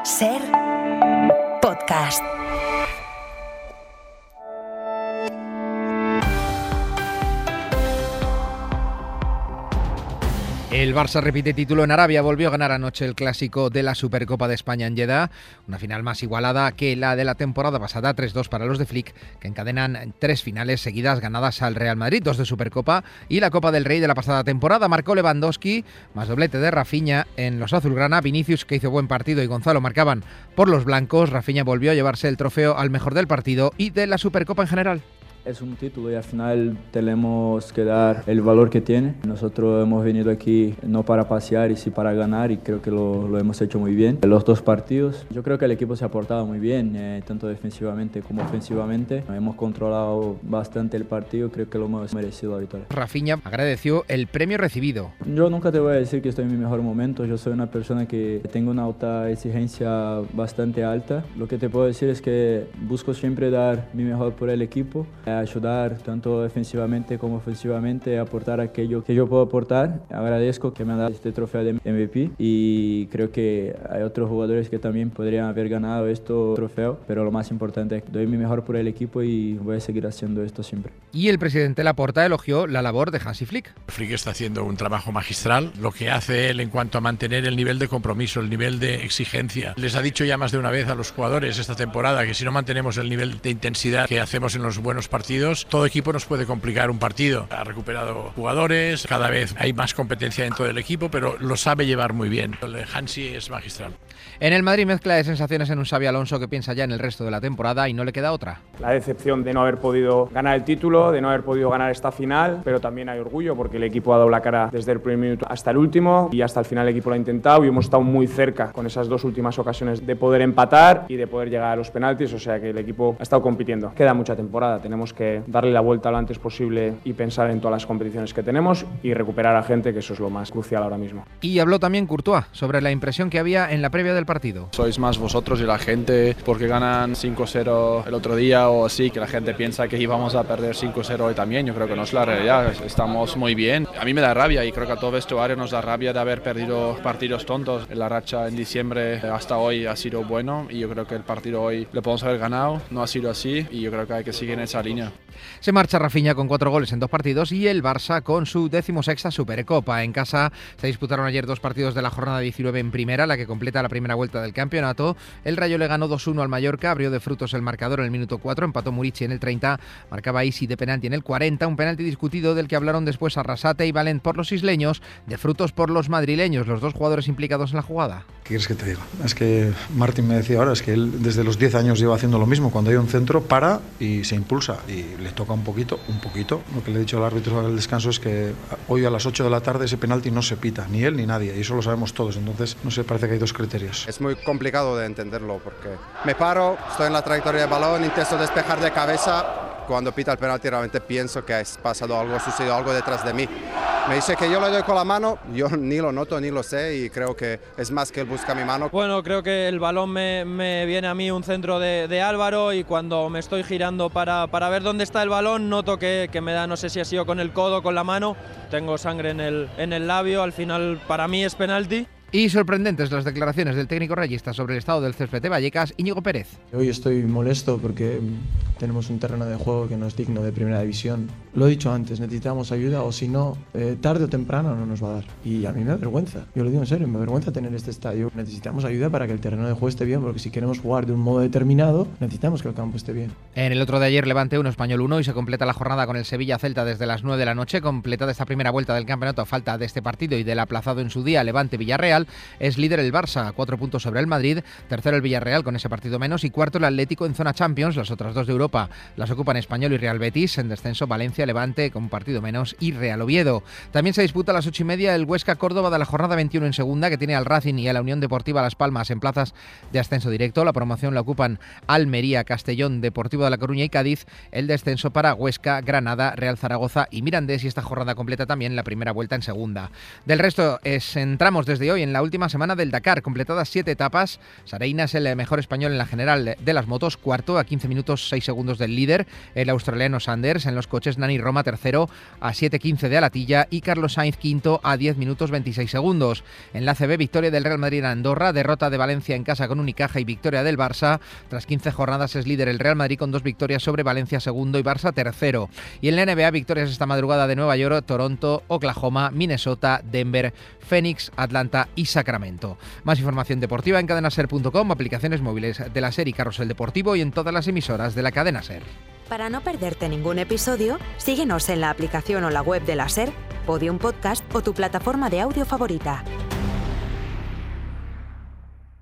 Ser podcast. El Barça repite título en Arabia, volvió a ganar anoche el clásico de la Supercopa de España en Jeddah, una final más igualada que la de la temporada pasada, 3-2 para los de Flick, que encadenan 3 finales seguidas ganadas al Real Madrid, 2 de Supercopa y la Copa del Rey de la pasada temporada. Marcó Lewandowski, más doblete de Rafinha en los azulgrana. Vinicius, que hizo buen partido, y Gonzalo marcaban por los blancos. Rafinha volvió a llevarse el trofeo al mejor del partido y de la Supercopa en general. Es un título y al final tenemos que dar el valor que tiene. Nosotros hemos venido aquí no para pasear y sí para ganar, y creo que lo hemos hecho muy bien. Los 2 partidos, yo creo que el equipo se ha portado muy bien, tanto defensivamente como ofensivamente. Hemos controlado bastante el partido, creo que lo hemos merecido la victoria. Rafinha agradeció el premio recibido. Yo nunca te voy a decir que estoy en mi mejor momento. Yo soy una persona que tengo una alta exigencia bastante alta. Lo que te puedo decir es que busco siempre dar mi mejor por el equipo, ayudar tanto defensivamente como ofensivamente, aportar aquello que yo puedo aportar. Agradezco que me han dado este trofeo de MVP y creo que hay otros jugadores que también podrían haber ganado este trofeo, pero lo más importante es que doy mi mejor por el equipo y voy a seguir haciendo esto siempre. Y el presidente Laporta elogió la labor de Hansi Flick. Flick está haciendo un trabajo magistral, lo que hace él en cuanto a mantener el nivel de compromiso, el nivel de exigencia. Les ha dicho ya más de una vez a los jugadores esta temporada que si no mantenemos el nivel de intensidad que hacemos en los buenos partidos, todo equipo nos puede complicar un partido. Ha recuperado jugadores, cada vez hay más competencia dentro del equipo, pero lo sabe llevar muy bien. El de Hansi es magistral. En el Madrid, mezcla de sensaciones en un Xabi Alonso que piensa ya en el resto de la temporada y no le queda otra. La decepción de no haber podido ganar el título, de no haber podido ganar esta final, pero también hay orgullo porque el equipo ha dado la cara desde el primer minuto hasta el último y hasta el final el equipo lo ha intentado y hemos estado muy cerca con esas 2 últimas ocasiones de poder empatar y de poder llegar a los penaltis, o sea que el equipo ha estado compitiendo. Queda mucha temporada, tenemos que darle la vuelta lo antes posible y pensar en todas las competiciones que tenemos y recuperar a gente, que eso es lo más crucial ahora mismo. Y habló también Courtois sobre la impresión que había en la previa del partido. Sois más vosotros y la gente, porque ganan 5-0 el otro día o así, que la gente piensa que íbamos a perder 5-0 hoy también. Yo creo que no es la realidad, estamos muy bien. A mí me da rabia y creo que a todo vestuario nos da rabia de haber perdido partidos tontos. La racha en diciembre hasta hoy ha sido bueno y yo creo que el partido hoy lo podemos haber ganado, no ha sido así y yo creo que hay que seguir en esa línea. Se marcha Rafinha con 4 goles en 2 partidos y el Barça con su 16ª Supercopa. En casa se disputaron ayer 2 partidos de la jornada 19 en primera, la que completa la primera vuelta del campeonato. El Rayo le ganó 2-1 al Mallorca, abrió de frutos el marcador en el minuto 4, empató Murici en el 30, marcaba Isi de penalti en el 40, un penalti discutido del que hablaron después Arrasate y Valent por los isleños, de frutos por los madrileños, los 2 jugadores implicados en la jugada. ¿Qué quieres que te diga? Es que Martín me decía ahora, es que él desde los 10 años lleva haciendo lo mismo, cuando hay un centro para y se impulsa y le toca un poquito. Lo que le he dicho al árbitro al descanso es que hoy a las 8 de la tarde ese penalti no se pita, ni él ni nadie, y eso lo sabemos todos, entonces no sé, parece que hay 2 criterios. Es muy complicado de entenderlo porque me paro, estoy en la trayectoria del balón, intento despejar de cabeza. Cuando pita el penalti realmente pienso que ha pasado algo, ha sucedido algo detrás de mí. Me dice que yo le doy con la mano, yo ni lo noto ni lo sé y creo que es más que él busca mi mano. Bueno, creo que el balón me viene a mí un centro de Álvaro y cuando me estoy girando para ver dónde está el balón noto que me da, no sé si ha sido con el codo o con la mano, tengo sangre en el labio, al final para mí es penalti. Y sorprendentes las declaraciones del técnico rayista sobre el estado del césped de Vallecas, Íñigo Pérez. Hoy estoy molesto porque tenemos un terreno de juego que no es digno de primera división. Lo he dicho antes, necesitamos ayuda o si no, tarde o temprano no nos va a dar. Y a mí me avergüenza, yo lo digo en serio, me avergüenza tener este estadio. Necesitamos ayuda para que el terreno de juego esté bien, porque si queremos jugar de un modo determinado, necesitamos que el campo esté bien. En el otro de ayer, Levante 1, Español 1 y se completa la jornada con el Sevilla-Celta desde las 9 de la noche. Completada esta primera vuelta del campeonato a falta de este partido y del aplazado en su día Levante-Villarreal. Es líder el Barça, 4 puntos sobre el Madrid, tercero el Villarreal con ese partido menos y cuarto el Atlético en zona Champions. Las otras 2 de Europa las ocupan Español y Real Betis, en descenso Valencia, Levante con un partido menos y Real Oviedo. También se disputa a las 8:30 el Huesca-Córdoba de la jornada 21 en segunda, que tiene al Racing y a la Unión Deportiva Las Palmas en plazas de ascenso directo. La promoción la ocupan Almería, Castellón, Deportivo de La Coruña y Cádiz. El descenso para Huesca, Granada, Real Zaragoza y Mirandés, y esta jornada completa también la primera vuelta en segunda. Del resto entramos desde hoy en la última semana del Dakar, completadas 7 etapas. Sareina es el mejor español en la general de las motos, cuarto a 15 minutos 6 segundos del líder, el australiano Sanders. En los coches, Nani Roma tercero a 7:15 de Alatilla y Carlos Sainz quinto a 10 minutos 26 segundos. En la ACB, victoria del Real Madrid en Andorra, derrota de Valencia en casa con Unicaja y victoria del Barça. Tras 15 jornadas es líder el Real Madrid con 2 victorias sobre Valencia segundo y Barça tercero. Y en la NBA, victorias esta madrugada de Nueva York, Toronto, Oklahoma, Minnesota, Denver, Phoenix, Atlanta y Sacramento. Más información deportiva en cadenaser.com, aplicaciones móviles de la SER y Carrusel Deportivo y en todas las emisoras de la cadena SER. Para no perderte ningún episodio, síguenos en la aplicación o la web de la SER, Podium Podcast o tu plataforma de audio favorita.